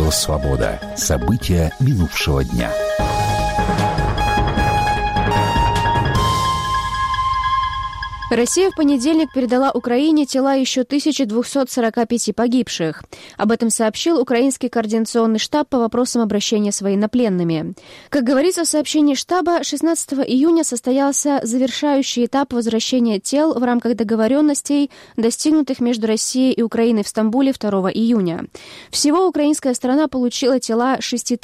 Радио «Свобода». События минувшего дня. Россия в понедельник передала Украине тела еще 1245 погибших. Об этом сообщил Украинский координационный штаб по вопросам обращения с военнопленными. Как говорится в сообщении штаба, 16 июня состоялся завершающий этап возвращения тел в рамках договоренностей, достигнутых между Россией и Украиной в Стамбуле 2 июня. Всего украинская сторона получила тела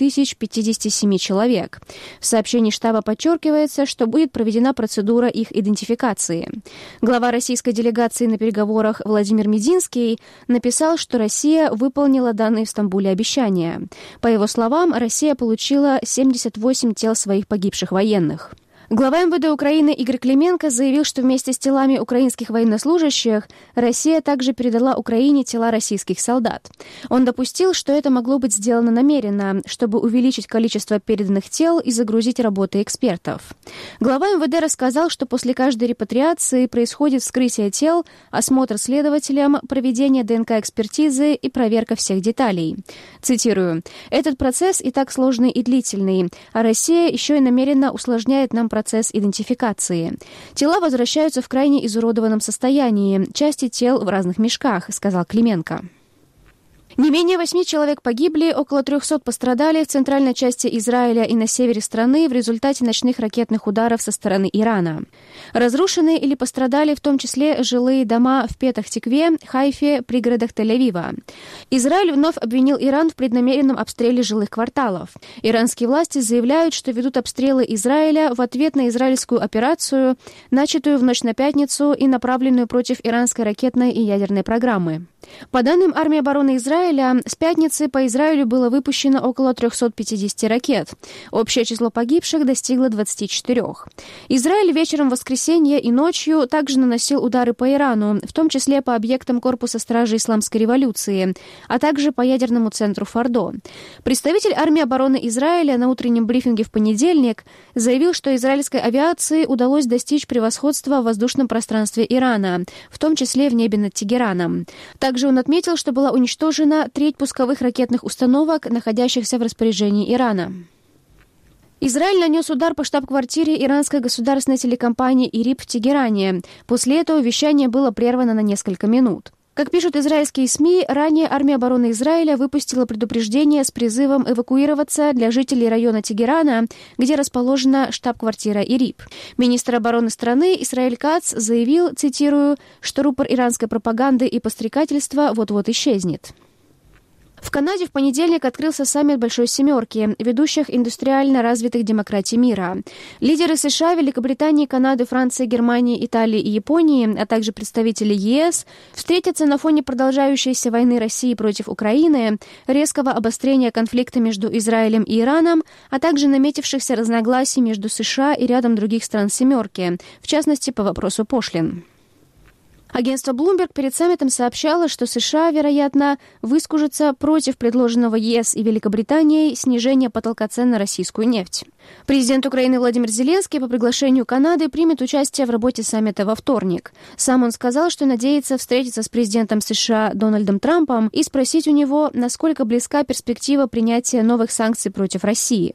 6057 человек. В сообщении штаба подчеркивается, что будет проведена процедура их идентификации. Глава российской делегации на переговорах Владимир Мединский написал, что Россия выполнила данные в Стамбуле обещания. По его словам, Россия получила 78 тел своих погибших военных. Глава МВД Украины Игорь Клименко заявил, что вместе с телами украинских военнослужащих Россия также передала Украине тела российских солдат. Он допустил, что это могло быть сделано намеренно, чтобы увеличить количество переданных тел и загрузить работы экспертов. Глава МВД рассказал, что после каждой репатриации происходит вскрытие тел, осмотр следователям, проведение ДНК-экспертизы и проверка всех деталей. Цитирую: «Этот процесс и так сложный и длительный, а Россия еще и намеренно усложняет нам процесс идентификации. Тела возвращаются в крайне изуродованном состоянии, части тел в разных мешках», — сказал Клименко. Не менее 8 человек погибли, около 300 пострадали в центральной части Израиля и на севере страны в результате ночных ракетных ударов со стороны Ирана. Разрушены или пострадали в том числе жилые дома в Петах-Тикве, Хайфе, пригородах Тель-Авива. Израиль вновь обвинил Иран в преднамеренном обстреле жилых кварталов. Иранские власти заявляют, что ведут обстрелы Израиля в ответ на израильскую операцию, начатую в ночь на пятницу и направленную против иранской ракетной и ядерной программы. По данным армии обороны Израиля, с пятницы по Израилю было выпущено около 350 ракет. Общее число погибших достигло 24. Израиль вечером воскресенья и ночью также наносил удары по Ирану, в том числе по объектам Корпуса стражи Исламской революции, а также по ядерному центру Фордо. Представитель армии обороны Израиля на утреннем брифинге в понедельник заявил, что израильской авиации удалось достичь превосходства в воздушном пространстве Ирана, в том числе в небе над Тегераном. Также он отметил, что была уничтожена треть пусковых ракетных установок, находящихся в распоряжении Ирана. Израиль нанес удар по штаб-квартире иранской государственной телекомпании ИРИБ в Тегеране. После этого вещание было прервано на несколько минут. Как пишут израильские СМИ, ранее армия обороны Израиля выпустила предупреждение с призывом эвакуироваться для жителей района Тегерана, где расположена штаб-квартира ИРИБ. Министр обороны страны Исраэль Кац заявил, цитирую, что рупор иранской пропаганды и подстрекательства вот-вот исчезнет. В Канаде в понедельник открылся саммит Большой Семерки, ведущих индустриально развитых демократий мира. Лидеры США, Великобритании, Канады, Франции, Германии, Италии и Японии, а также представители ЕС встретятся на фоне продолжающейся войны России против Украины, резкого обострения конфликта между Израилем и Ираном, а также наметившихся разногласий между США и рядом других стран Семерки, в частности, по вопросу пошлин. Агентство Bloomberg перед саммитом сообщало, что США, вероятно, выскажутся против предложенного ЕС и Великобританией снижения потолка цен на российскую нефть. Президент Украины Владимир Зеленский по приглашению Канады примет участие в работе саммита во вторник. Сам он сказал, что надеется встретиться с президентом США Дональдом Трампом и спросить у него, насколько близка перспектива принятия новых санкций против России.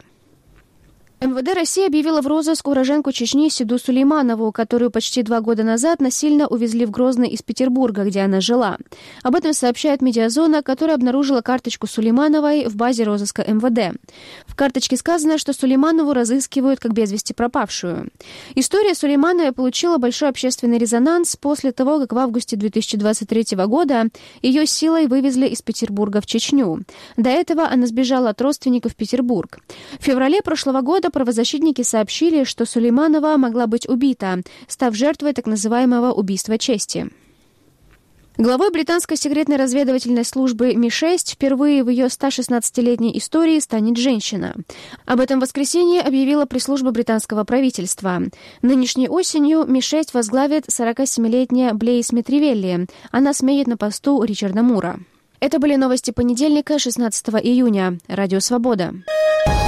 МВД России объявила в розыск уроженку Чечни Сиду Сулейманову, которую почти 2 года назад насильно увезли в Грозный из Петербурга, где она жила. Об этом сообщает «Медиазона», которая обнаружила карточку Сулеймановой в базе розыска МВД. В карточке сказано, что Сулейманову разыскивают как без вести пропавшую. История Сулеймановой получила большой общественный резонанс после того, как в августе 2023 года ее силой вывезли из Петербурга в Чечню. До этого она сбежала от родственников в Петербург. В феврале прошлого года правозащитники сообщили, что Сулейманова могла быть убита, став жертвой так называемого убийства чести. Главой британской секретной разведывательной службы Ми-6 впервые в ее 116-летней истории станет женщина. Об этом в воскресенье объявила пресс-служба британского правительства. Нынешней осенью Ми-6 возглавит 47-летняя Блейз Метривелли. Она сменит на посту Ричарда Мура. Это были новости понедельника, 16 июня. Радио «Свобода».